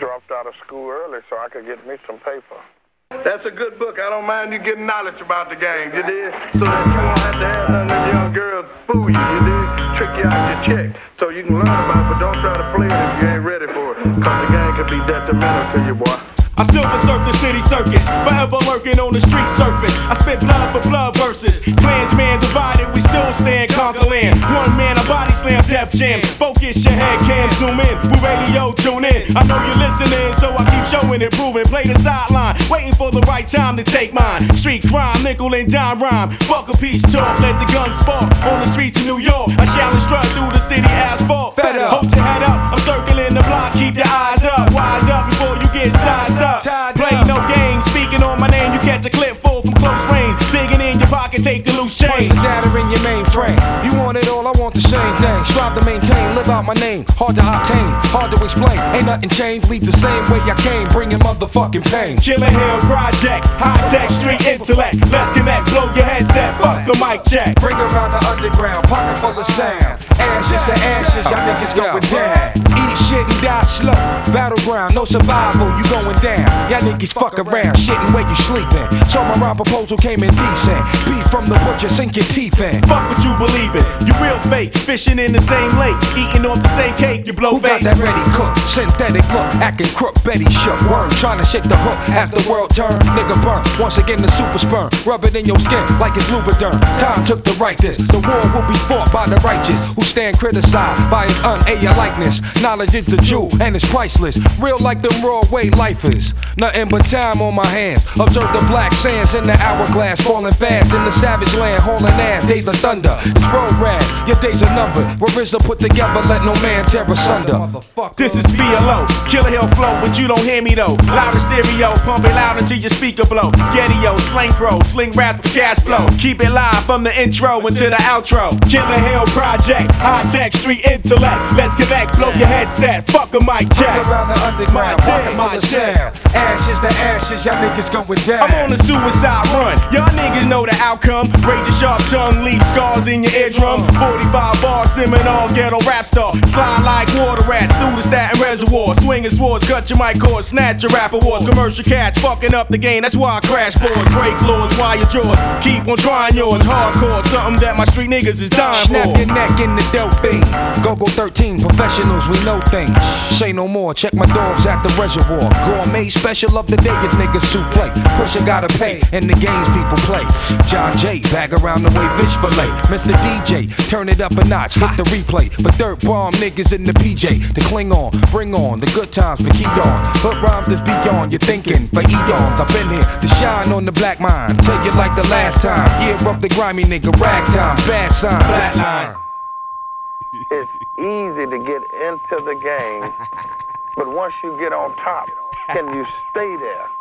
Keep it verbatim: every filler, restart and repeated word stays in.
dropped out of school early so I could get me some paper. That's a good book. I don't mind you getting knowledge about the game, you did? So that you won't have to have none of them young girls fool you, you did? Trick you out your check so you can learn about it, but don't try to play it if you ain't ready for it, because the game can be detrimental to you, boy. I silver surf the city circuits, forever lurking on the street surface. I spit blood for blood verses. Clansman divided, we still stand, conquer land. One man, a body slam, Def Jam. Focus your head, cam, zoom in. We radio, tune in. I know you're listening, so I keep showing and proving. Play the sideline, waiting for the right time to take mine. Street crime, nickel and dime rhyme. Fuck a peace talk, let the guns spark. On the streets of New York, I challenge strut through the city asphalt. Fed up. Hold your head up, I'm circling the block, keep your eyes up. Wise up before you get sized up. Play no games, speaking on my name, you catch a clip full from close range. Digging in your pocket, take the loose change. Punch the data in your mainframe. You want it all, I want the same thing. Strive to maintain, live out my name. Hard to obtain, hard to explain. Ain't nothing changed, leave the same way I came. Bringing motherfucking pain. Chillin' Hill Projects, high-tech street intellect. Let's connect, blow your headset, fuck the mic check. Bring around the underground, pocket full of sound. Ashes to ashes, y'all niggas going down. Eat shit and die slow. Battleground, no survival, you going down. Y'all niggas fuck around, shitting where you sleeping. So my rhyme proposal came in decent. Beef from the butcher, sink your teeth in. Fuck what you believe in, you real fake. Fishing in the same lake, eating off the same cake, you blow Who face. got that ready cooked? Synthetic look, acting crook, Betty shook. Worm, trying to shake the hook as the world turn. Nigga burn, once again the super sperm. Rub it in your skin like it's Lubriderm. Time took to write this. The war will be fought by the righteous who stand criticized by his un-A likeness. Knowledge is the jewel and it's priceless. Real like the raw way life is. Nothing but time on my hands. Observe the black sands in the hourglass, falling fast in the savage land, hauling ass. Days of thunder, it's road rag. Your days are numbered. Where RZA put together, let no man tear asunder. This is B L O, Killer Hill flow, but you don't hear me though. Loud as stereo, pump it loud until your speaker blow. Getty-O, slang pro, sling rap with cash flow. Keep it live from the intro until the outro. Killer Hill Projects, high-tech street intellect. Let's connect, blow your headset, fuck a mic check. Bring around the underground, pocket full of sound. Ashes to ashes, y'all niggas going down. I'm on a suicide run, y'all niggas know the outcome. Razor sharp tongue, leave scars in your eardrum. forty-five bars, Seminole, ghetto rap star. Slide like water rats through the Staten Reservoir. Swinging swords, cut your mic cords, snatch your rap awards. Commercial catch, fucking up the game, that's why I crash boards. Break laws, wire jaws, keep on trying yours. Hardcore, something that my street niggas is dying Snap for. your neck in the dope fiend. Go-Go thirteen, professionals, we know things. Say no more, check my dogs at the reservoir. Gourmet special of the day is niggas soup play. Pusher gotta pay, and the games people play. John Jay, bag around the way fish fillet. Mister D J, turn it up a notch, hit the replay. For dirt bomb niggas in the P J. To cling on, bring on the good times, but key on. Hood rhymes that's beyond your thinking. For eons, I've been here to shine on the black mind. Tell you like the last time. Year of the grimy nigga, ragtime, bad sign, flatline. It's easy to get into the game, but once you get on top, can you stay there?